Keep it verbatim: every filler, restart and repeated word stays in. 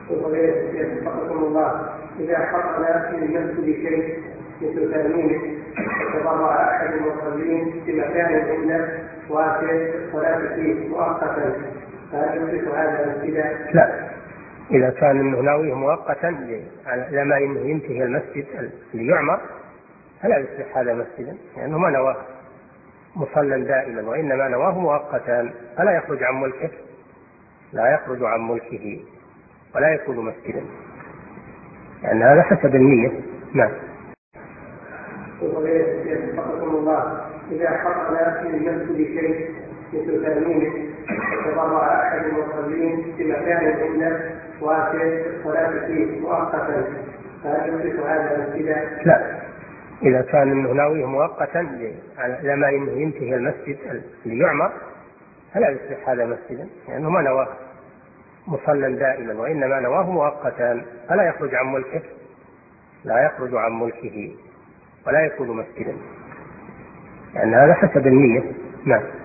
وفقكم الله، إذا حصل في المسجد شيء مثل تأمينه وتضرع أحد المصلين في مكان عنده وفي الصلاة فيه مؤقتا، فهل يصبح هذا مسجدا؟ لا، إذا كان أنه ناويه مؤقتا لما إنه ينتهي المسجد ليعمر فلا يصبح هذا مسجدا، لأنه ما نواه مصلى دائما، وإنما نواه مؤقتا، فلا يخرج عن ملكه لا يخرج عن ملكه ولا يكون مسجدا، لأن هذا حسب النية. نعم. وفقكم الله، إذا حصل في المسجد شيء مثل تأمينه وتضرع أحد المصلين في مكان عنده وفي الصلاة فيه مؤقتا، فهل يصبح هذا مسجدا؟ لا، إذا كان أنه ناويه مؤقتا لما إنه ينتهي المسجد ليعمر فلا يصبح هذا مسجدا، لأنه ما نواه مصلى دائما، وإنما نواه مؤقتا، فلا يخرج عن ملكه لا يخرج عن ملكه ولا يكون مسجدا، لأن هذا حسب النية. نعم.